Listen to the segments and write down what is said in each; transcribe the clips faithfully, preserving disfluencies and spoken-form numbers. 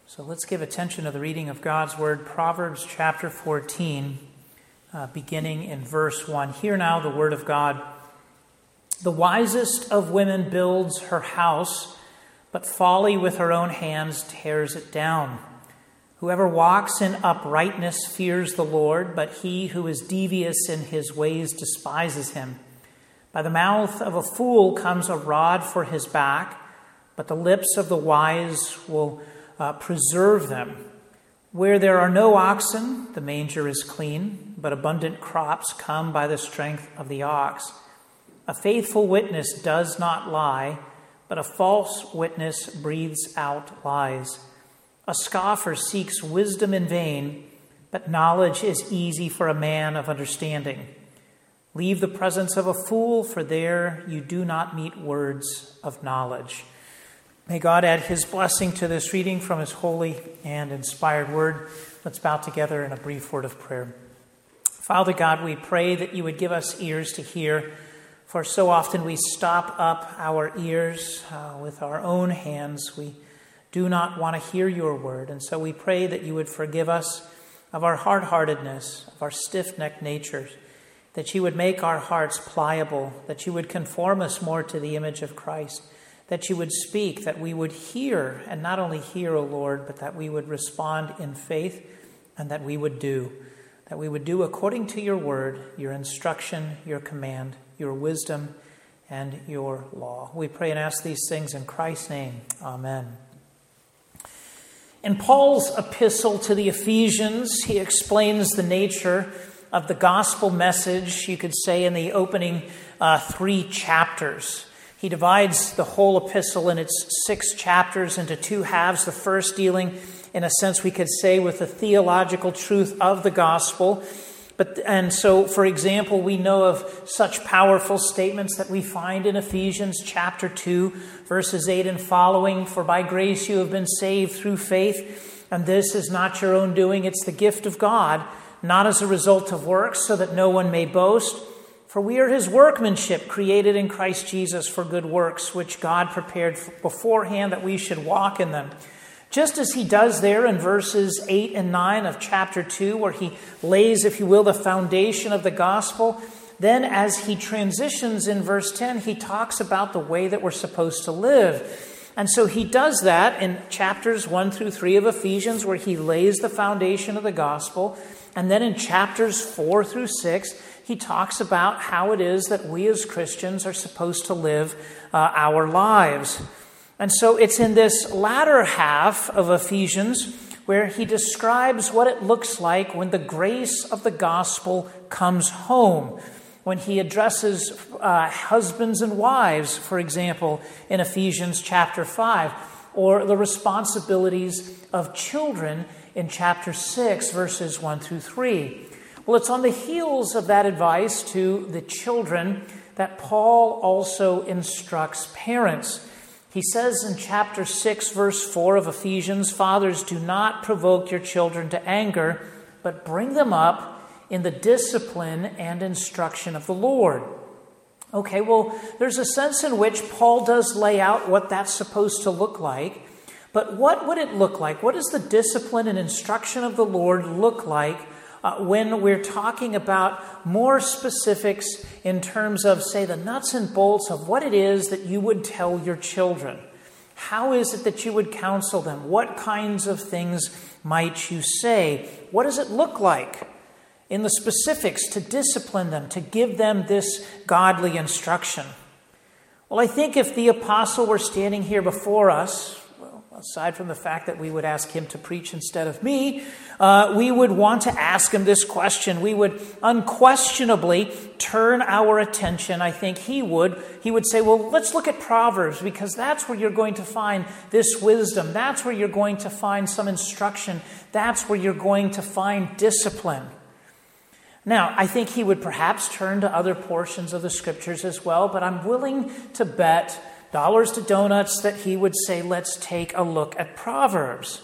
So let's give attention to the reading of God's Word, Proverbs chapter fourteen, uh, beginning in verse one. Hear now the Word of God. The wisest of women builds her house, but folly with her own hands tears it down. Whoever walks in uprightness fears the Lord, but he who is devious in his ways despises him. By the mouth of a fool comes a rod for his back, but the lips of the wise will uh, preserve them. Where there are no oxen, the manger is clean, but abundant crops come by the strength of the ox. A faithful witness does not lie, but a false witness breathes out lies. A scoffer seeks wisdom in vain, but knowledge is easy for a man of understanding. Leave the presence of a fool, for there you do not meet words of knowledge. May God add his blessing to this reading from his holy and inspired word. Let's bow together in a brief word of prayer. Father God, we pray that you would give us ears to hear, for so often we stop up our ears uh, with our own hands. We do not want to hear your word, and so we pray that you would forgive us of our hard-heartedness, of our stiff-necked natures, that you would make our hearts pliable, that you would conform us more to the image of Christ, that you would speak, that we would hear, and not only hear, O Lord, but that we would respond in faith, and that we would do, that we would do according to your word, your instruction, your command, your wisdom, and your law. We pray and ask these things in Christ's name. Amen. In Paul's epistle to the Ephesians, he explains the nature of the gospel message, you could say, in the opening uh, three chapters. He divides the whole epistle in its six chapters into two halves. The first dealing, in a sense, we could say, with the theological truth of the gospel. But and so, for example, we know of such powerful statements that we find in Ephesians chapter two, verses eight and following. For by grace you have been saved through faith, and this is not your own doing, it's the gift of God, not as a result of works, so that no one may boast. For we are his workmanship, created in Christ Jesus for good works, which God prepared beforehand that we should walk in them. Just as he does there in verses eight and nine of chapter two, where he lays, if you will, the foundation of the gospel, then as he transitions in verse ten, he talks about the way that we're supposed to live. And so he does that in chapters one through three of Ephesians, where he lays the foundation of the gospel. And then in chapters four through six, he talks about how it is that we as Christians are supposed to live uh, our lives. And so it's in this latter half of Ephesians where he describes what it looks like when the grace of the gospel comes home. When he addresses uh, husbands and wives, for example, in Ephesians chapter five, or the responsibilities of children in chapter six, verses one through three. Well, it's on the heels of that advice to the children that Paul also instructs parents. He says in chapter six, verse four of Ephesians, "Fathers, do not provoke your children to anger, but bring them up in the discipline and instruction of the Lord." Okay, well, there's a sense in which Paul does lay out what that's supposed to look like. But what would it look like? What does the discipline and instruction of the Lord look like uh, when we're talking about more specifics in terms of, say, the nuts and bolts of what it is that you would tell your children? How is it that you would counsel them? What kinds of things might you say? What does it look like in the specifics to discipline them, to give them this godly instruction? Well, I think if the apostle were standing here before us, aside from the fact that we would ask him to preach instead of me, uh, we would want to ask him this question. We would unquestionably turn our attention, I think he would. He would say, well, let's look at Proverbs, because that's where you're going to find this wisdom. That's where you're going to find some instruction. That's where you're going to find discipline. Now, I think he would perhaps turn to other portions of the scriptures as well, but I'm willing to bet dollars to donuts that he would say, let's take a look at Proverbs.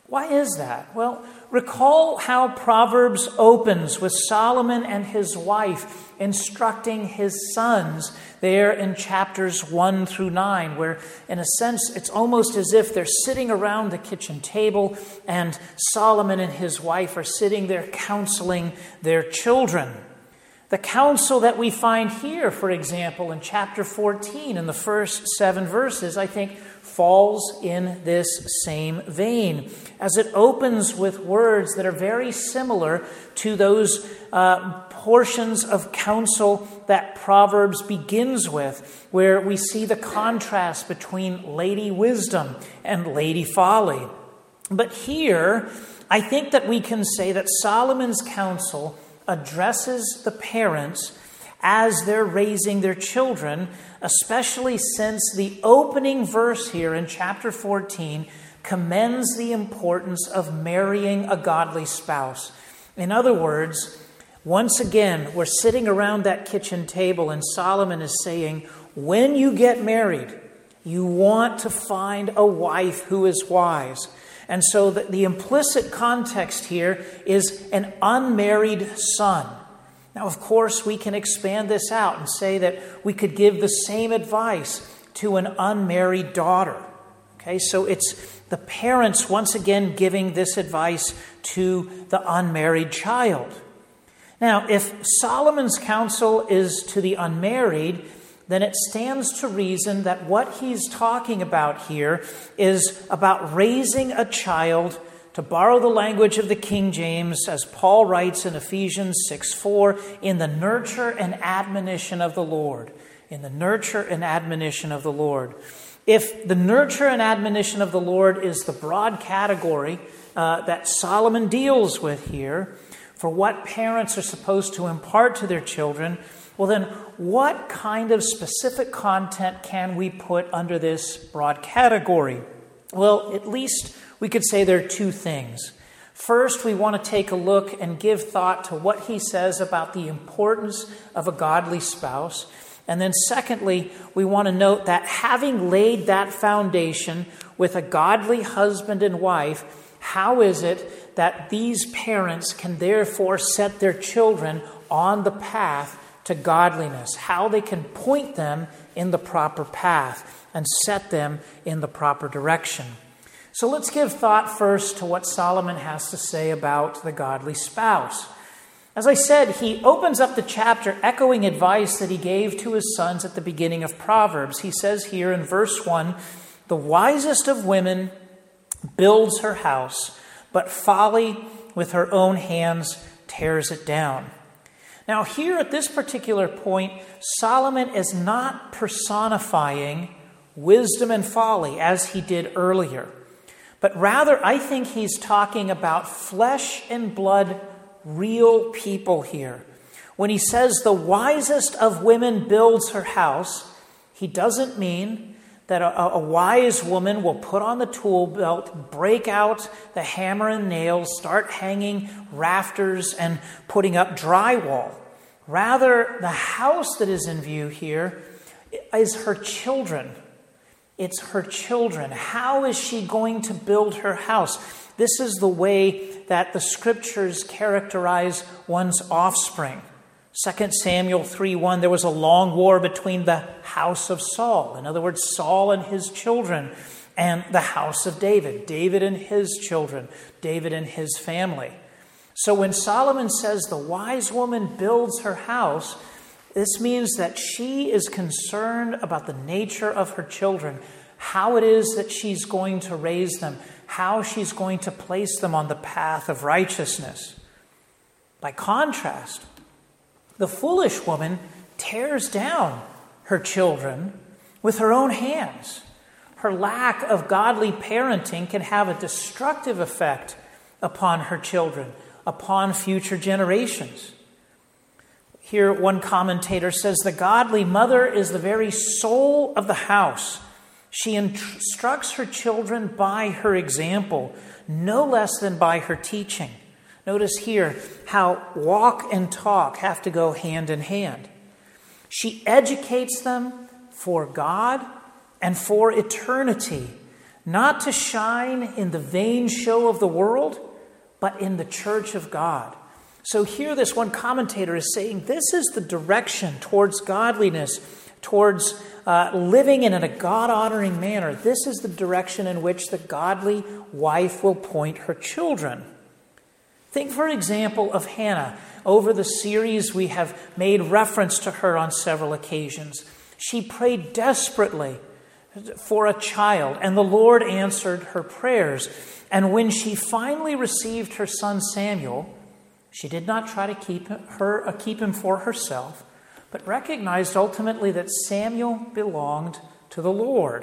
Why is that? Well, recall how Proverbs opens with Solomon and his wife instructing his sons there in chapters one through nine, where in a sense it's almost as if they're sitting around the kitchen table and Solomon and his wife are sitting there counseling their children. The counsel that we find here, for example, in chapter fourteen, in the first seven verses, I think falls in this same vein, as it opens with words that are very similar to those uh, portions of counsel that Proverbs begins with, where we see the contrast between Lady Wisdom and Lady Folly. But here, I think that we can say that Solomon's counsel addresses the parents as they're raising their children, especially since the opening verse here in chapter fourteen commends the importance of marrying a godly spouse. In other words, once again, we're sitting around that kitchen table and Solomon is saying, when you get married, you want to find a wife who is wise. And so the, the implicit context here is an unmarried son. Now, of course, we can expand this out and say that we could give the same advice to an unmarried daughter. Okay, so it's the parents once again giving this advice to the unmarried child. Now, if Solomon's counsel is to the unmarried, then it stands to reason that what he's talking about here is about raising a child, to borrow the language of the King James, as Paul writes in Ephesians six four, in the nurture and admonition of the Lord. In the nurture and admonition of the Lord. If the nurture and admonition of the Lord is the broad category uh, that Solomon deals with here, for what parents are supposed to impart to their children, well then, what kind of specific content can we put under this broad category? Well, at least we could say there are two things. First, we want to take a look and give thought to what he says about the importance of a godly spouse. And then secondly, we want to note that having laid that foundation with a godly husband and wife, how is it that these parents can therefore set their children on the path to godliness? How they can point them in the proper path and set them in the proper direction. So let's give thought first to what Solomon has to say about the godly spouse. As I said, he opens up the chapter echoing advice that he gave to his sons at the beginning of Proverbs. He says here in verse one, the wisest of women builds her house, but folly with her own hands tears it down. Now here at this particular point, Solomon is not personifying wisdom and folly as he did earlier. But rather, I think he's talking about flesh and blood, real people here. When he says the wisest of women builds her house, he doesn't mean that a, a wise woman will put on the tool belt, break out the hammer and nails, start hanging rafters and putting up drywall. Rather, the house that is in view here is her children. It's her children. How is she going to build her house? This is the way that the scriptures characterize one's offspring. Second Samuel three one, there was a long war between the house of Saul, in other words, Saul and his children, and the house of David, David and his children, David and his family. So when Solomon says the wise woman builds her house, this means that she is concerned about the nature of her children, how it is that she's going to raise them, how she's going to place them on the path of righteousness. By contrast, the foolish woman tears down her children with her own hands. Her lack of godly parenting can have a destructive effect upon her children, upon future generations. Here, one commentator says, the godly mother is the very soul of the house. She instructs her children by her example, no less than by her teaching. Notice here how walk and talk have to go hand in hand. She educates them for God and for eternity. not to shine in the vain show of the world, but in the church of God. So here this one commentator is saying this is the direction towards godliness, towards uh, living in a God-honoring manner. This is the direction in which the godly wife will point her children. Think, for example, of Hannah. Over the series, we have made reference to her on several occasions. She prayed desperately for a child, and the Lord answered her prayers. And when she finally received her son Samuel, she did not try to keep her uh, keep him for herself, but recognized ultimately that Samuel belonged to the Lord.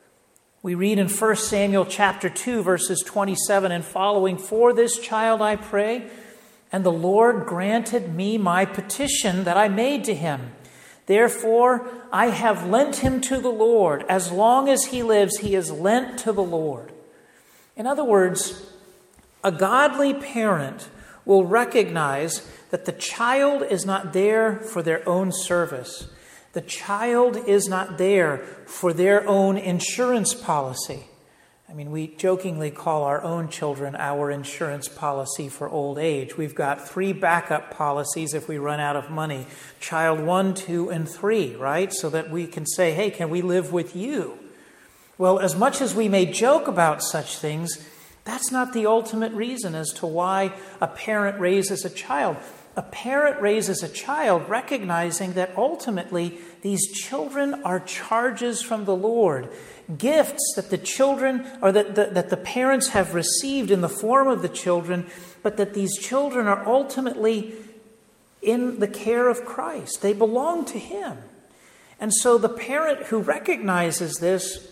We read in First Samuel chapter two, verses twenty-seven and following, "For this child I pray, and the Lord granted me my petition that I made to him. Therefore I have lent him to the Lord. As long as he lives, he is lent to the Lord." In other words, a godly parent will recognize that the child is not there for their own service. The child is not there for their own insurance policy. I mean, we jokingly call our own children our insurance policy for old age. We've got three backup policies if we run out of money. Child one, two, and three, right? So that we can say, hey, can we live with you? Well, as much as we may joke about such things, that's not the ultimate reason as to why a parent raises a child. A parent raises a child recognizing that ultimately these children are charges from the Lord, gifts that the children or that the, that the parents have received in the form of the children, but that these children are ultimately in the care of Christ. They belong to Him. And so the parent who recognizes this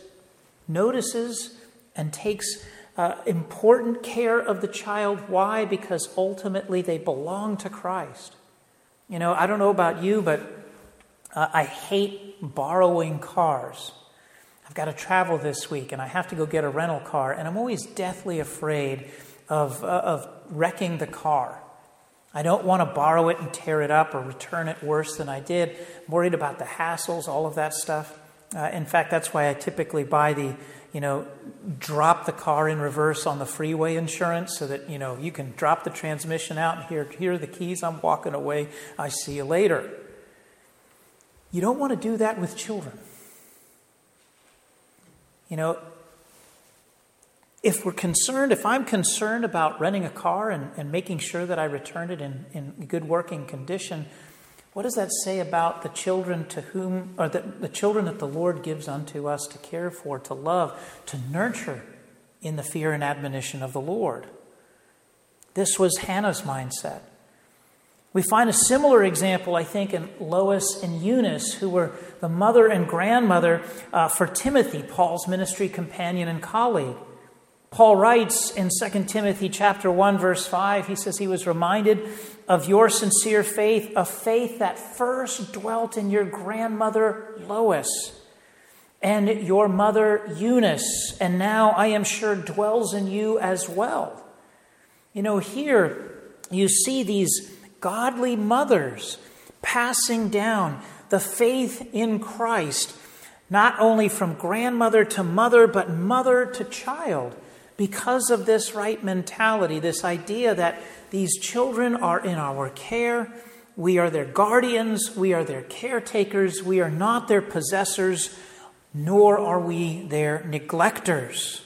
notices and takes Uh, important care of the child. Why? Because ultimately they belong to Christ. You know, I don't know about you, but uh, I hate borrowing cars. I've got to travel this week and I have to go get a rental car, and I'm always deathly afraid of, uh, of wrecking the car. I don't want to borrow it and tear it up or return it worse than I did. I'm worried about the hassles, all of that stuff. Uh, in fact, that's why I typically buy the you know, drop the car in reverse on the freeway insurance so that, you know, you can drop the transmission out and here, here are the keys, I'm walking away, I see you later. You don't want to do that with children. You know, if we're concerned, if I'm concerned about renting a car and, and making sure that I return it in, in good working condition, what does that say about the children to whom, or the, the children that the Lord gives unto us to care for, to love, to nurture in the fear and admonition of the Lord? This was Hannah's mindset. We find a similar example, I think, in Lois and Eunice, who were the mother and grandmother uh, for Timothy, Paul's ministry companion and colleague. Paul writes in Second Timothy chapter one, verse five, he says he was reminded of your sincere faith, a faith that first dwelt in your grandmother Lois and your mother Eunice, and now I am sure dwells in you as well. You know, here you see these godly mothers passing down the faith in Christ, not only from grandmother to mother, but mother to child. Because of this right mentality, this idea that these children are in our care, we are their guardians, we are their caretakers, we are not their possessors, nor are we their neglectors.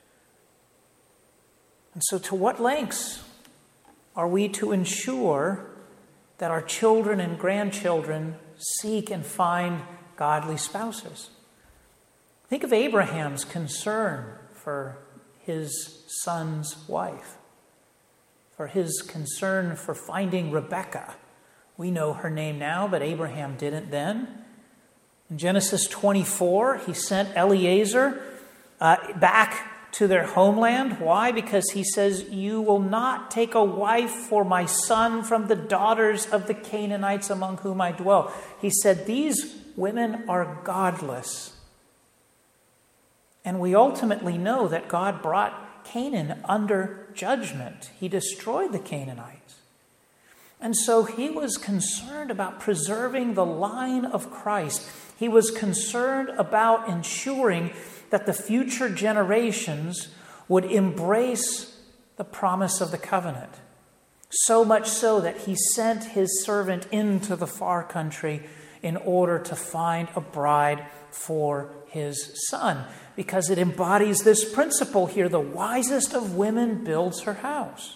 And so to what lengths are we to ensure that our children and grandchildren seek and find godly spouses? Think of Abraham's concern for his son's wife, for his concern for finding Rebekah. We know her name now, but Abraham didn't then. In Genesis twenty-four, he sent Eliezer uh, back to their homeland. Why? Because he says, you will not take a wife for my son from the daughters of the Canaanites among whom I dwell. He said, these women are godless. And we ultimately know that God brought Canaan under judgment. He destroyed the Canaanites. And so he was concerned about preserving the line of Christ. He was concerned about ensuring that the future generations would embrace the promise of the covenant. So much so that he sent his servant into the far country in order to find a bride for his son, because it embodies this principle here: the wisest of women builds her house.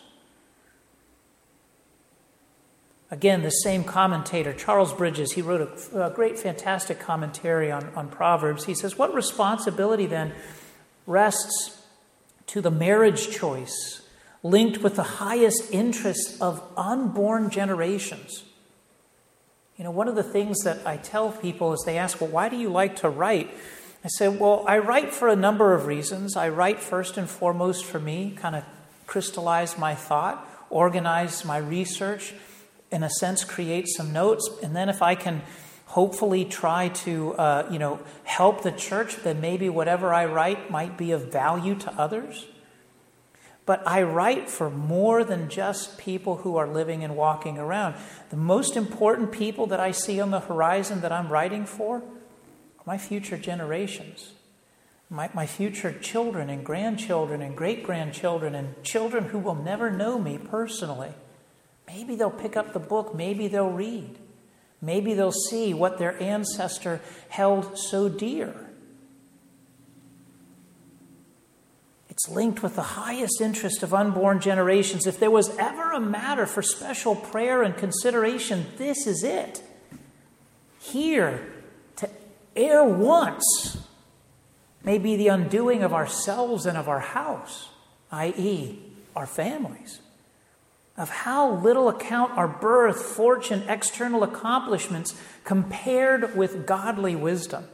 Again, the same commentator, Charles Bridges, he wrote a, a great, fantastic commentary on, on Proverbs. He says, what responsibility then rests to the marriage choice linked with the highest interest of unborn generations? You know, one of the things that I tell people is they ask, well, why do you like to write? I say, well, I write for a number of reasons. I write first and foremost for me, kind of crystallize my thought, organize my research, in a sense, create some notes. And then if I can hopefully try to, uh, you know, help the church, then maybe whatever I write might be of value to others. But I write for more than just people who are living and walking around. The most important people that I see on the horizon that I'm writing for are my future generations, my, my future children and grandchildren and great-grandchildren and children who will never know me personally. Maybe they'll pick up the book. Maybe they'll read. Maybe they'll see what their ancestor held so dear. It's linked with the highest interest of unborn generations. If there was ever a matter for special prayer and consideration, this is it. Here, to err once may be the undoing of ourselves and of our house, that is, our families. Of how little account our birth, fortune, external accomplishments compared with godly wisdom.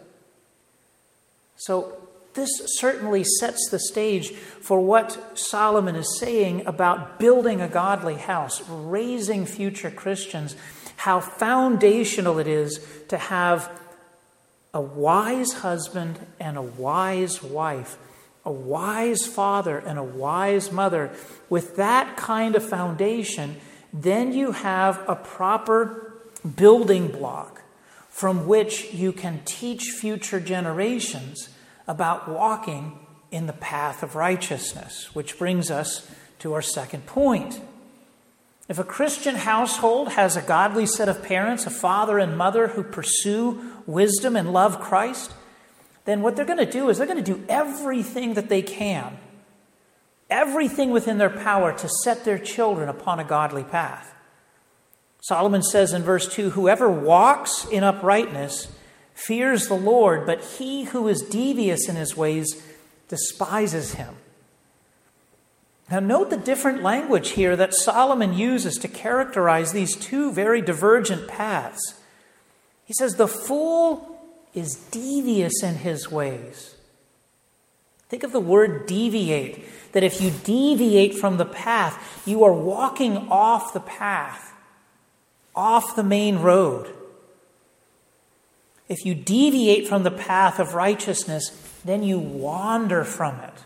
So this certainly sets the stage for what Solomon is saying about building a godly house, raising future Christians, how foundational it is to have a wise husband and a wise wife, a wise father and a wise mother. With that kind of foundation, then you have a proper building block from which you can teach future generations about walking in the path of righteousness, which brings us to our second point. If a Christian household has a godly set of parents, a father and mother who pursue wisdom and love Christ, then what they're going to do is they're going to do everything that they can, everything within their power to set their children upon a godly path. Solomon says in verse two, whoever walks in uprightness fears the Lord, but he who is devious in his ways despises him. Now note the different language here that Solomon uses to characterize these two very divergent paths. He says the fool is devious in his ways. Think of the word deviate, that if you deviate from the path, you are walking off the path, off the main road. If you deviate from the path of righteousness, then you wander from it.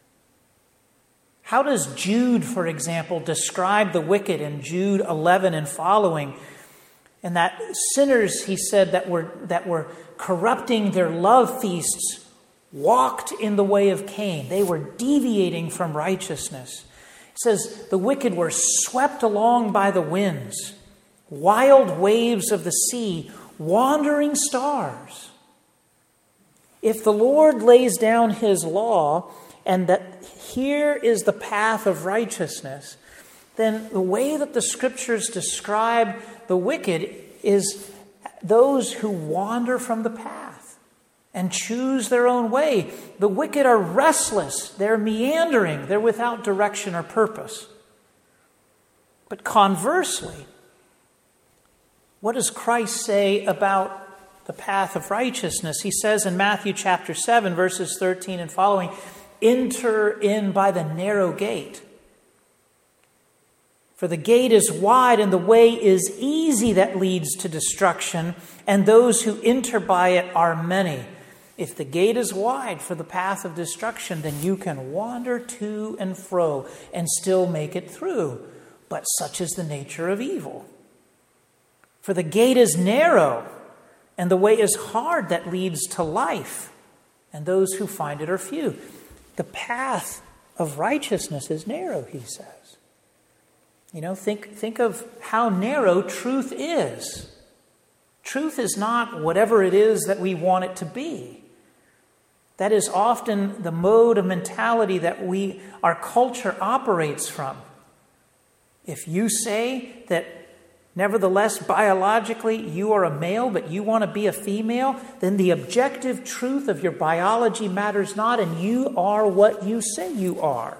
How does Jude, for example, describe the wicked in Jude eleven and following? And that sinners, he said, that were that were corrupting their love feasts walked in the way of Cain. They were deviating from righteousness. It says the wicked were swept along by the winds, wild waves of the sea, wandering stars. If the Lord lays down his law and that here is the path of righteousness, then the way that the scriptures describe the wicked is those who wander from the path and choose their own way. The wicked are restless, they're meandering, they're without direction or purpose. But conversely, what does Christ say about the path of righteousness? He says in Matthew chapter seven, verses thirteen and following, enter in by the narrow gate. For the gate is wide and the way is easy that leads to destruction, and those who enter by it are many. If the gate is wide for the path of destruction, then you can wander to and fro and still make it through. But such is the nature of evil. For the gate is narrow and the way is hard that leads to life, and those who find it are few. The path of righteousness is narrow, he says. You know, think, think of how narrow truth is. Truth is not whatever it is that we want it to be. That is often the mode of mentality that we, our culture operates from. If you say that nevertheless, biologically, you are a male, but you want to be a female, then the objective truth of your biology matters not, and you are what you say you are.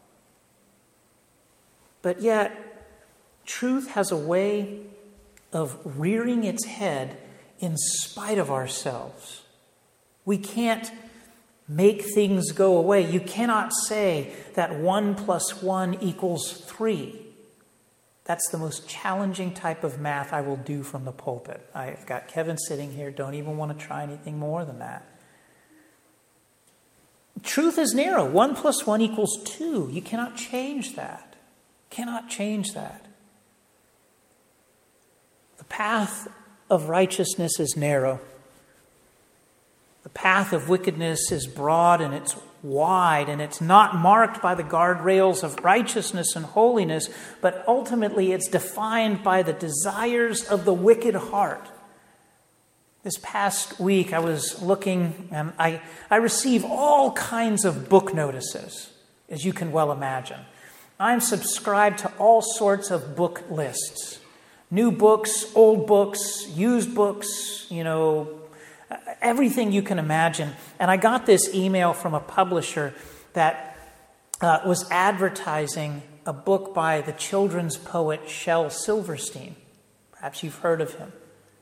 But yet, truth has a way of rearing its head in spite of ourselves. We can't make things go away. You cannot say that one plus one equals three. That's the most challenging type of math I will do from the pulpit. I've got Kevin sitting here, don't even want to try anything more than that. Truth is narrow. One plus one equals two. You cannot change that. Cannot change that. The path of righteousness is narrow. The path of wickedness is broad and it's wide, and it's not marked by the guardrails of righteousness and holiness, but ultimately it's defined by the desires of the wicked heart. This past week I was looking, and I, I receive all kinds of book notices, as you can well imagine. I'm subscribed to all sorts of book lists. New books, old books, used books, you know, everything you can imagine. And I got this email from a publisher that uh, was advertising a book by the children's poet Shel Silverstein. Perhaps you've heard of him.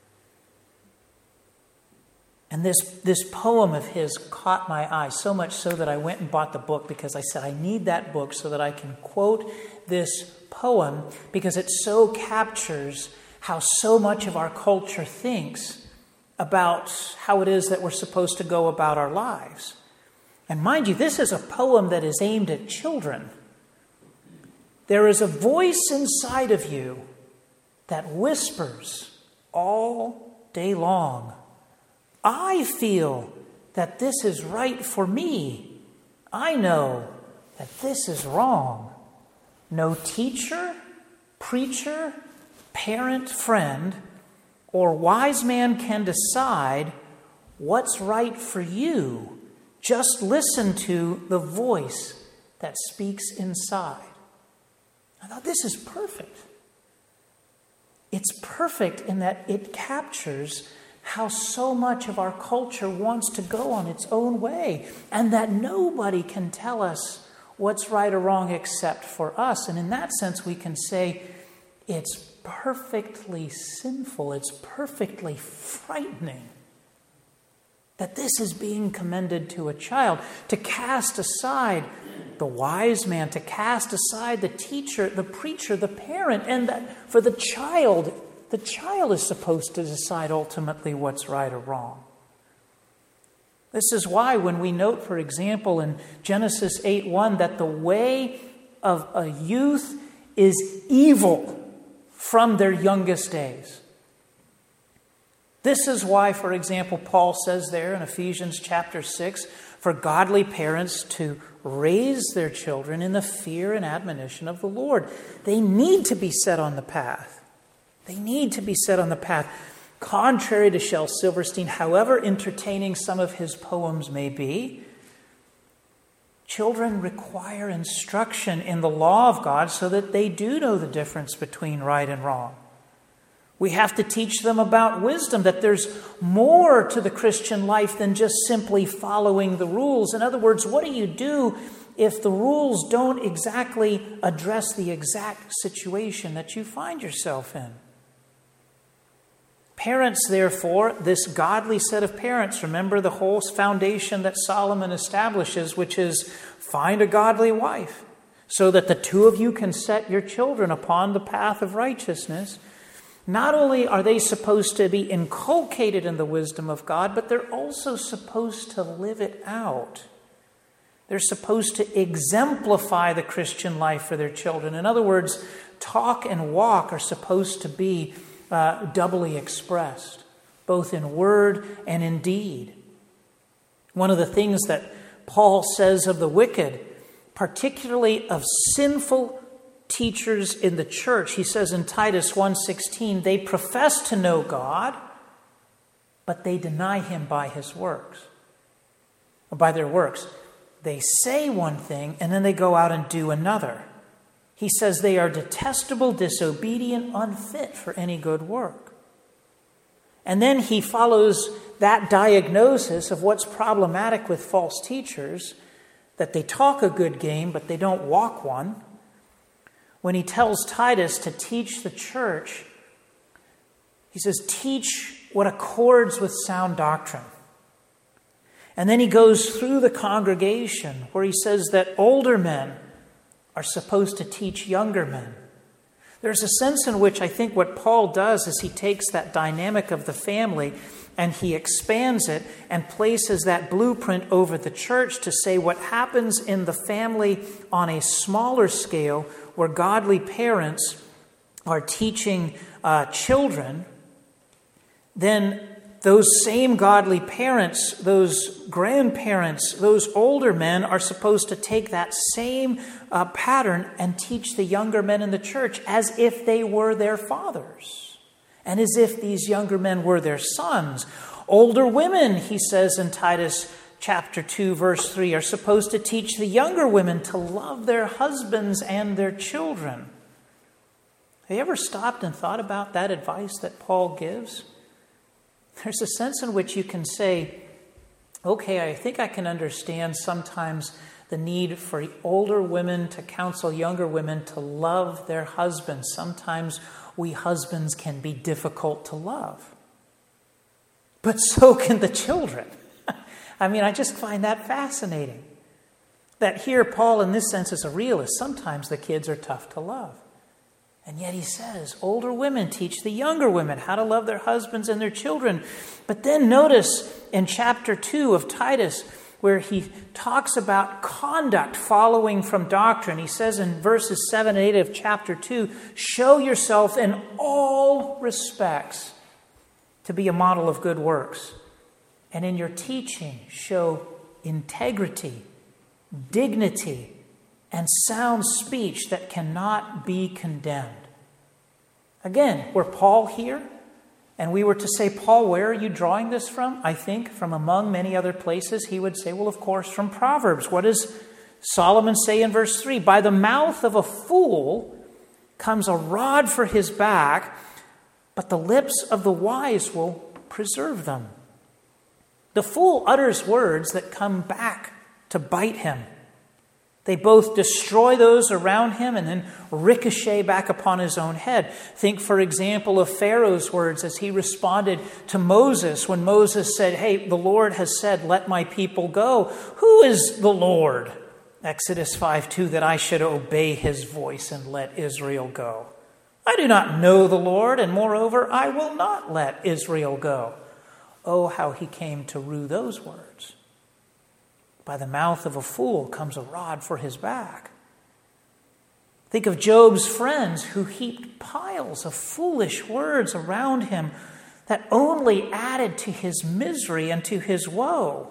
And this, this poem of his caught my eye, so much so that I went and bought the book because I said, I need that book so that I can quote this poem because it so captures how so much of our culture thinks about how it is that we're supposed to go about our lives. And mind you, this is a poem that is aimed at children. There is a voice inside of you that whispers all day long, I feel that this is right for me. I know that this is wrong. No teacher, preacher, parent, friend, or wise man can decide what's right for you. Just listen to the voice that speaks inside. I thought, this is perfect. It's perfect in that it captures how so much of our culture wants to go on its own way, and that nobody can tell us what's right or wrong except for us. And in that sense, we can say it's perfectly sinful. It's perfectly frightening that this is being commended to a child, to cast aside the wise man, to cast aside the teacher, the preacher, the parent, and that for the child, the child is supposed to decide ultimately what's right or wrong. This is why when we note, for example, in Genesis eight one, that the way of a youth is evil from their youngest days. This is why, for example, Paul says there in Ephesians chapter six, for godly parents to raise their children in the fear and admonition of the Lord. They need to be set on the path. They need to be set on the path. Contrary to Shel Silverstein, however entertaining some of his poems may be, children require instruction in the law of God so that they do know the difference between right and wrong. We have to teach them about wisdom, that there's more to the Christian life than just simply following the rules. In other words, what do you do if the rules don't exactly address the exact situation that you find yourself in? Parents, therefore, this godly set of parents, remember the whole foundation that Solomon establishes, which is find a godly wife so that the two of you can set your children upon the path of righteousness. Not only are they supposed to be inculcated in the wisdom of God, but they're also supposed to live it out. They're supposed to exemplify the Christian life for their children. In other words, talk and walk are supposed to be Uh, doubly expressed, both in word and in deed. One of the things that Paul says of the wicked, particularly of sinful teachers in the church, he says in Titus one sixteen, they profess to know God, but they deny him by his works, or by their works. They say one thing and then they go out and do another. He says they are detestable, disobedient, unfit for any good work. And then he follows that diagnosis of what's problematic with false teachers, that they talk a good game, but they don't walk one, when he tells Titus to teach the church. He says, teach what accords with sound doctrine. And then he goes through the congregation where he says that older men are supposed to teach younger men. There's a sense in which I think what Paul does is he takes that dynamic of the family and he expands it and places that blueprint over the church to say what happens in the family on a smaller scale, where godly parents are teaching uh, children, then those same godly parents, those grandparents, those older men are supposed to take that same uh, pattern and teach the younger men in the church as if they were their fathers and as if these younger men were their sons. Older women, he says in Titus chapter two, verse three, are supposed to teach the younger women to love their husbands and their children. Have you ever stopped and thought about that advice that Paul gives? There's a sense in which you can say, okay, I think I can understand sometimes the need for older women to counsel younger women to love their husbands. Sometimes we husbands can be difficult to love. But so can the children. I mean, I just find that fascinating. That here, Paul, in this sense, is a realist. Sometimes the kids are tough to love. And yet he says, older women teach the younger women how to love their husbands and their children. But then notice in chapter two of Titus, where he talks about conduct following from doctrine. He says in verses seven and eight of chapter two, show yourself in all respects to be a model of good works. And in your teaching, show integrity, dignity, and sound speech that cannot be condemned. Again, were Paul here, and we were to say, Paul, where are you drawing this from? I think from among many other places, he would say, well, of course, from Proverbs. What does Solomon say in verse three? By the mouth of a fool comes a rod for his back, but the lips of the wise will preserve them. The fool utters words that come back to bite him. They both destroy those around him and then ricochet back upon his own head. Think, for example, of Pharaoh's words as he responded to Moses when Moses said, hey, the Lord has said, let my people go. Who is the Lord? Exodus five two, that I should obey his voice and let Israel go. I do not know the Lord, and moreover, I will not let Israel go. Oh, how he came to rue those words. By the mouth of a fool comes a rod for his back. Think of Job's friends who heaped piles of foolish words around him that only added to his misery and to his woe.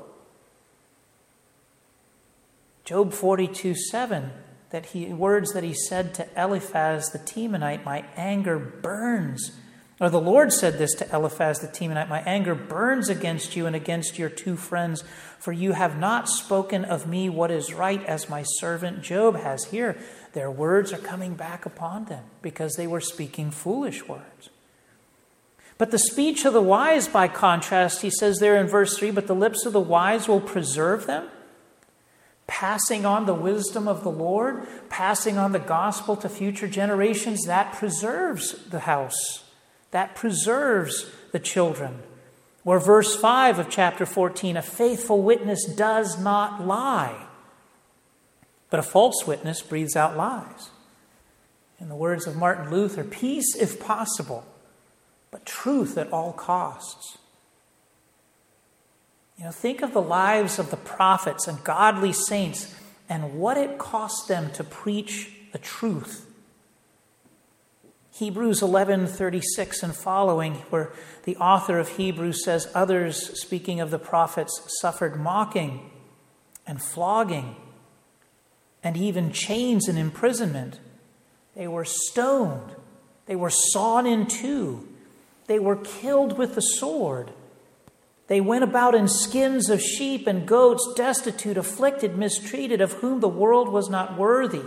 Job forty-two seven, that he words that he said to Eliphaz the Temanite, my anger burns. Or the Lord said this to Eliphaz the Temanite, my anger burns against you and against your two friends, for you have not spoken of me what is right, as my servant Job has. Here, their words are coming back upon them because they were speaking foolish words. But the speech of the wise, by contrast, he says there in verse three, but the lips of the wise will preserve them. Passing on the wisdom of the Lord, passing on the gospel to future generations, that preserves the house. That preserves the children. Or verse five of chapter fourteen, a faithful witness does not lie, but a false witness breathes out lies. In the words of Martin Luther, peace if possible, but truth at all costs. You know, think of the lives of the prophets and godly saints and what it cost them to preach the truth. Hebrews eleven thirty-six and following, where the author of Hebrews says, others, speaking of the prophets, suffered mocking and flogging and even chains and imprisonment. They were stoned. They were sawn in two. They were killed with the sword. They went about in skins of sheep and goats, destitute, afflicted, mistreated, of whom the world was not worthy,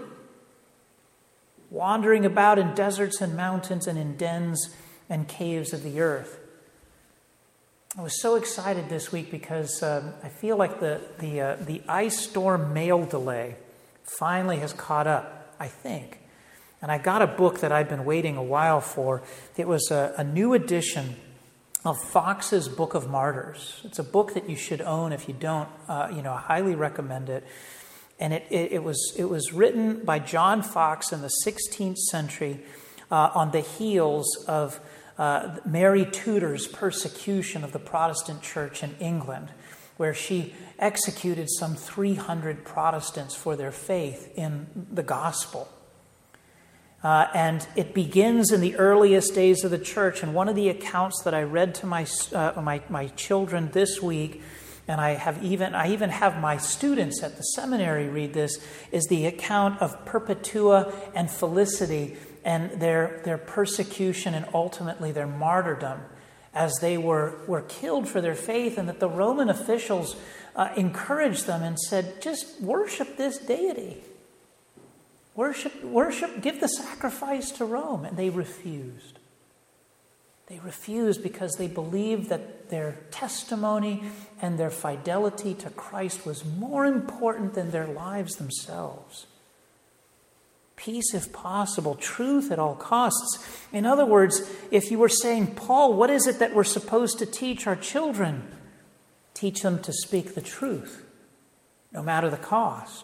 wandering about in deserts and mountains and in dens and caves of the earth. I was so excited this week because um, I feel like the the uh, the ice storm mail delay finally has caught up, I think. And I got a book that I've been waiting a while for. It was a, a new edition of Fox's Book of Martyrs. It's a book that you should own. If you don't, uh, you know, I highly recommend it. And it, it, it was it was written by John Fox in the sixteenth century uh, on the heels of uh, Mary Tudor's persecution of the Protestant church in England, where she executed some three hundred Protestants for their faith in the gospel. Uh, and it begins in the earliest days of the church. And one of the accounts that I read to my uh, my, my children this week, and I have even I even have my students at the seminary read this, is the account of Perpetua and Felicity and their their persecution and ultimately their martyrdom as they were, were killed for their faith, and that the Roman officials uh, encouraged them and said, just worship this deity. Worship, worship, give the sacrifice to Rome. And they refused. They refused because they believed that their testimony and their fidelity to Christ was more important than their lives themselves. Peace if possible, truth at all costs. In other words, if you were saying, Paul, what is it that we're supposed to teach our children? Teach them to speak the truth, no matter the cost.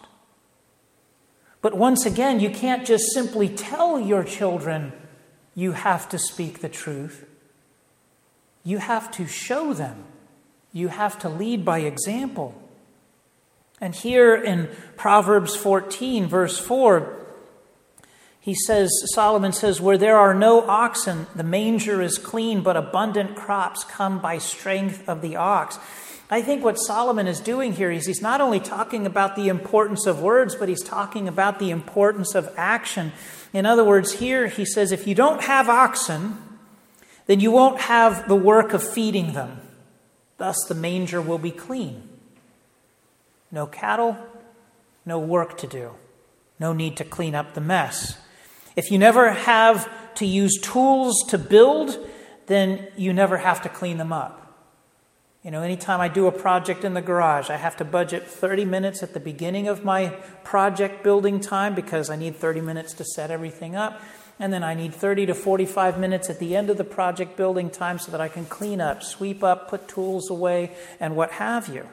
But once again, you can't just simply tell your children you have to speak the truth. You have to show them. You have to lead by example. And here in Proverbs fourteen, verse four, he says, Solomon says, where there are no oxen, the manger is clean, but abundant crops come by strength of the ox. I think what Solomon is doing here is he's not only talking about the importance of words, but he's talking about the importance of action. In other words, here he says, if you don't have oxen, then you won't have the work of feeding them. Thus, the manger will be clean. No cattle, no work to do. No need to clean up the mess. If you never have to use tools to build, then you never have to clean them up. You know, anytime I do a project in the garage, I have to budget thirty minutes at the beginning of my project building time because I need thirty minutes to set everything up. And then I need thirty to forty-five minutes at the end of the project building time so that I can clean up, sweep up, put tools away, and what have you.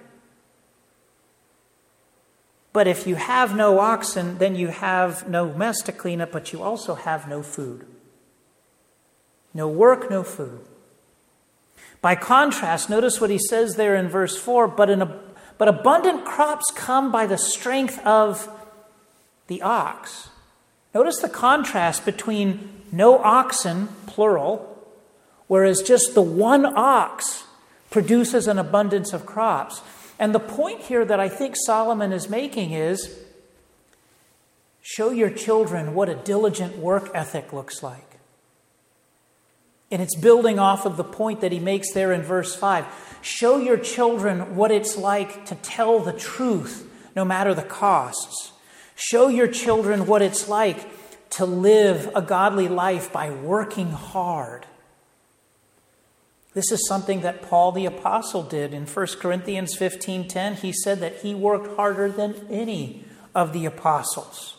But if you have no oxen, then you have no mess to clean up, but you also have no food. No work, no food. By contrast, notice what he says there in verse four, but, in a, but abundant crops come by the strength of the ox. Notice the contrast between no oxen, plural, whereas just the one ox produces an abundance of crops. And the point here that I think Solomon is making is, show your children what a diligent work ethic looks like. And it's building off of the point that he makes there in verse five. Show your children what it's like to tell the truth, no matter the costs. Show your children what it's like to live a godly life by working hard. This is something that Paul the Apostle did in First Corinthians fifteen ten. He said that he worked harder than any of the apostles.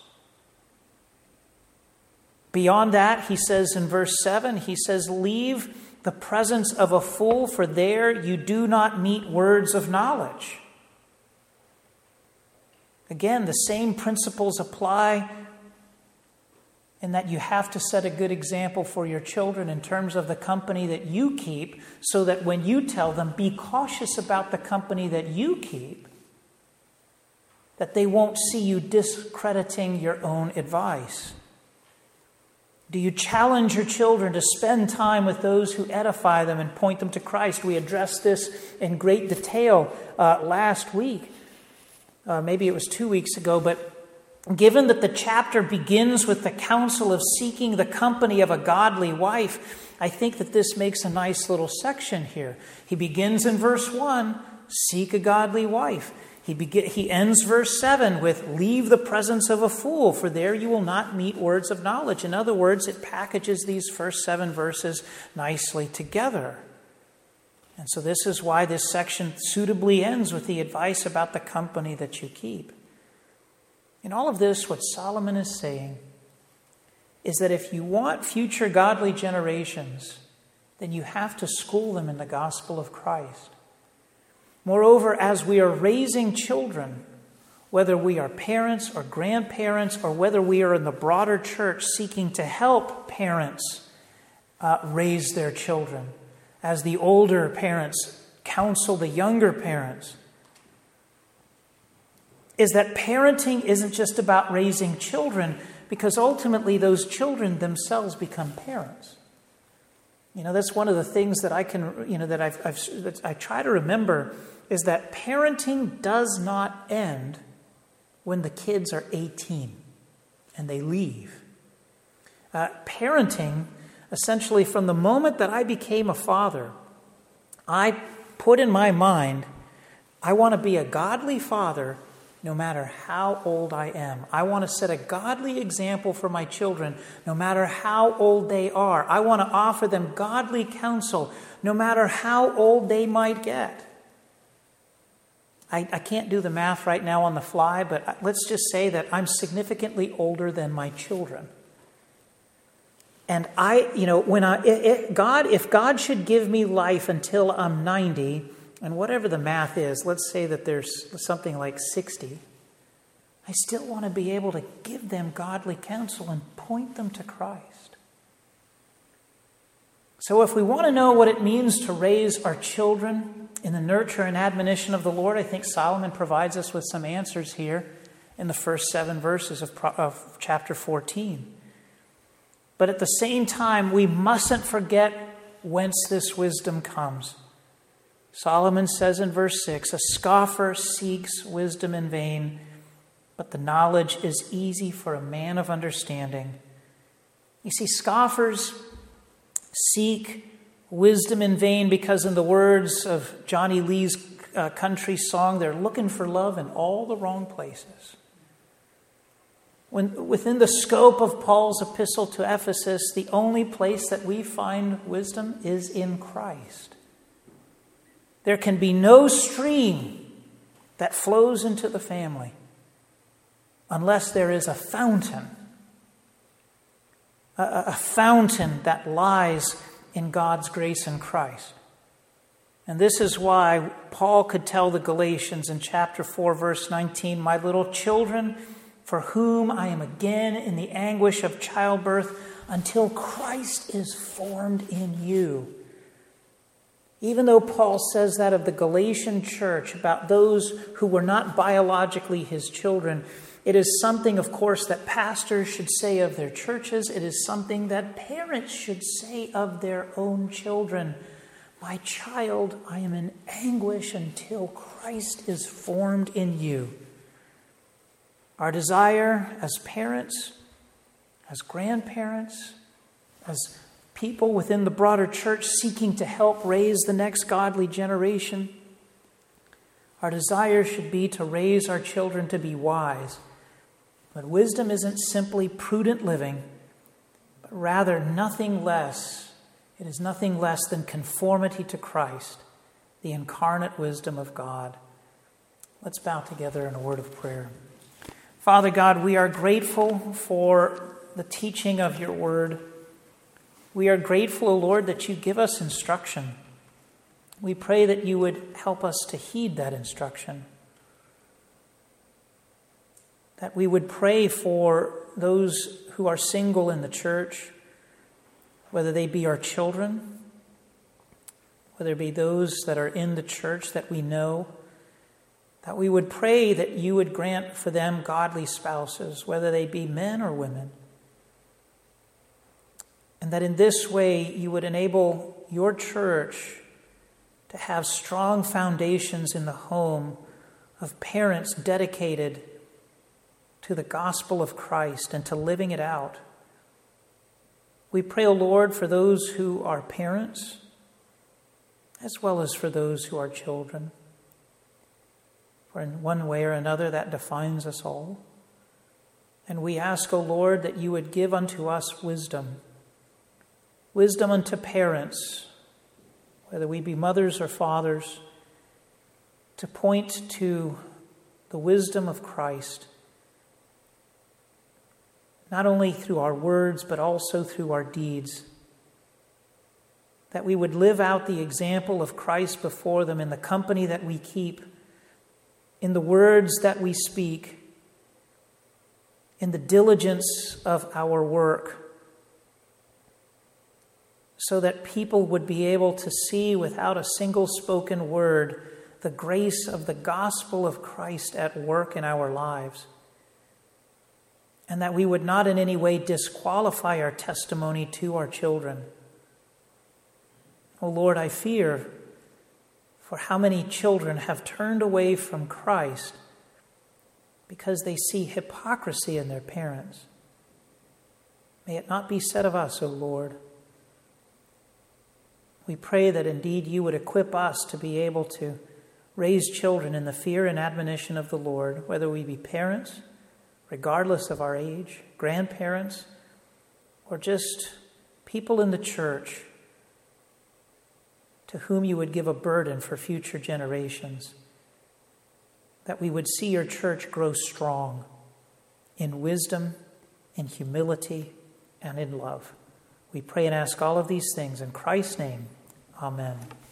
Beyond that, he says in verse seven, he says, leave the presence of a fool, for there you do not meet words of knowledge. Again, the same principles apply in that you have to set a good example for your children in terms of the company that you keep, so that when you tell them, be cautious about the company that you keep, that they won't see you discrediting your own advice. Do you challenge your children to spend time with those who edify them and point them to Christ? We addressed this in great detail uh, last week. Uh, maybe it was two weeks ago, but given that the chapter begins with the counsel of seeking the company of a godly wife, I think that this makes a nice little section here. He begins in verse one, seek a godly wife. He begin, he ends verse seven with, leave the presence of a fool, for there you will not meet words of knowledge. In other words, it packages these first seven verses nicely together. And so this is why this section suitably ends with the advice about the company that you keep. In all of this, what Solomon is saying is that if you want future godly generations, then you have to school them in the gospel of Christ. Moreover, as we are raising children, whether we are parents or grandparents, or whether we are in the broader church seeking to help parents uh, raise their children, as the older parents counsel the younger parents, is that parenting isn't just about raising children, because ultimately those children themselves become parents. You know, that's one of the things that I can, you know, that I've, I've that I try to remember is that parenting does not end when the kids are eighteen and they leave. Uh, parenting, essentially from the moment that I became a father, I put in my mind, I want to be a godly father no matter how old I am. I want to set a godly example for my children no matter how old they are. I want to offer them godly counsel no matter how old they might get. I, I can't do the math right now on the fly, but let's just say that I'm significantly older than my children. And I, you know, when I, it, God, if God should give me life until I'm ninety, and whatever the math is, let's say that there's something like sixty, I still want to be able to give them godly counsel and point them to Christ. So if we want to know what it means to raise our children in the nurture and admonition of the Lord, I think Solomon provides us with some answers here in the first seven verses of, of chapter fourteen. But at the same time, we mustn't forget whence this wisdom comes. Solomon says in verse six, a scoffer seeks wisdom in vain, but the knowledge is easy for a man of understanding. You see, scoffers seek wisdom in vain because, in the words of Johnny Lee's uh, country song, they're looking for love in all the wrong places. When, within the scope of Paul's epistle to Ephesus, the only place that we find wisdom is in Christ. There can be no stream that flows into the family unless there is a fountain, a, a fountain that lies in God's grace in Christ. And this is why Paul could tell the Galatians in chapter four, verse nineteen, my little children, for whom I am again in the anguish of childbirth until Christ is formed in you. Even though Paul says that of the Galatian church about those who were not biologically his children, it is something, of course, that pastors should say of their churches. It is something that parents should say of their own children. My child, I am in anguish until Christ is formed in you. Our desire as parents, as grandparents, as people within the broader church seeking to help raise the next godly generation, our desire should be to raise our children to be wise. But wisdom isn't simply prudent living, but rather nothing less. It is nothing less than conformity to Christ, the incarnate wisdom of God. Let's bow together in a word of prayer. Father God, we are grateful for the teaching of your word. We are grateful, O Lord, that you give us instruction. We pray that you would help us to heed that instruction. That we would pray for those who are single in the church, whether they be our children, whether it be those that are in the church that we know, that we would pray that you would grant for them godly spouses, whether they be men or women. And that in this way you would enable your church to have strong foundations in the home of parents dedicated to the gospel of Christ and to living it out. We pray, O Lord, for those who are parents, as well as for those who are children. For in one way or another that defines us all. And we ask, O Lord, that you would give unto us wisdom. Wisdom unto parents, whether we be mothers or fathers, to point to the wisdom of Christ, not only through our words, but also through our deeds. That we would live out the example of Christ before them in the company that we keep, in the words that we speak, in the diligence of our work, so that people would be able to see without a single spoken word the grace of the gospel of Christ at work in our lives. And that we would not in any way disqualify our testimony to our children. Oh Lord, I fear for how many children have turned away from Christ because they see hypocrisy in their parents. May it not be said of us, O Lord. We pray that indeed you would equip us to be able to raise children in the fear and admonition of the Lord, whether we be parents, regardless of our age, grandparents, or just people in the church to whom you would give a burden for future generations, that we would see your church grow strong in wisdom, in humility, and in love. We pray and ask all of these things in Christ's name. Amen.